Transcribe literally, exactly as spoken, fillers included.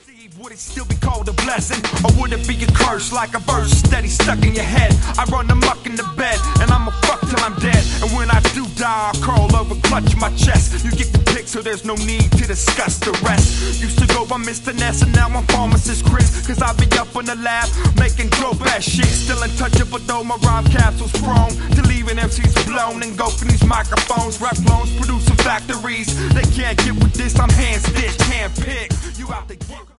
Would it still be called a blessing, or would it be a curse like a verse steady stuck in your head? I run amok in the bed, and I'ma fuck till I'm dead. And when I do die, I'll crawl over, clutch my chest. You get the pic, so there's no need to discuss the rest. Used to go by Mister Ness, and now I'm Pharmacist Chris. Cause I be up in the lab, making dope ass shit. Still untouchable though my rhyme capsule's prone to leaving M Cs blown, engulfing these microphones. Rap clones, producing factories. They can't get with this, I'm hand stitched, hand picked. You out the